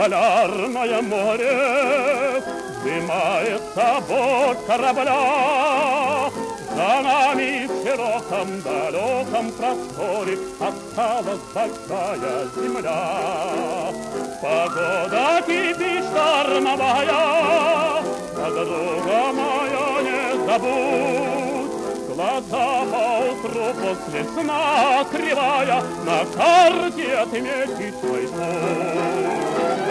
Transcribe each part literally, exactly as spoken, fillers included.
полярное море, вздымается борт корабля. За нами в широком далеком просторе осталась большая земля. Погода кипит штормовая, подруга моя, не забудь. Глаза поутру после сна открывая, на карте отметить свой путь.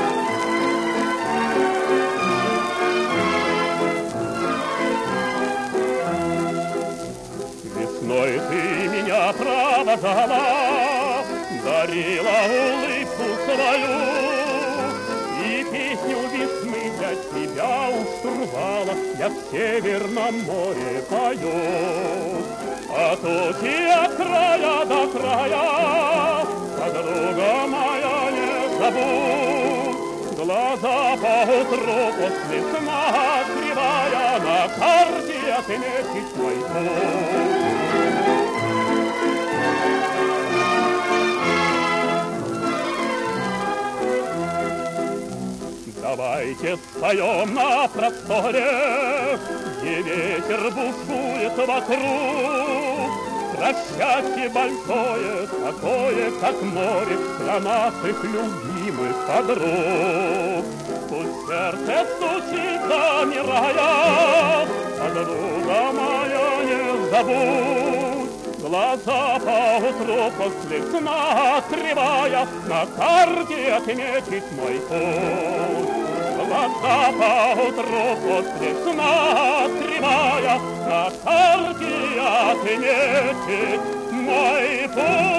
Весной ты меня провожала, дарила улыбку свою, и песню весны для тебя у штурвала я в Северном море пою. От ути от края до края, подруга моя, не забудь. Глаза поутру после сна открывая, на карте отметить свой путь. Давайте споем на просторе, где ветер бушует вокруг. Про счастье большое, такое, как море, для наших любимых подруг. Пусть сердце стучит, замирая, подруга моя, не забудь. Глаза поутру после сна открывая, на карте отметить мой путь. Глаза поутру после сна открывая, на карте отметить мой путь.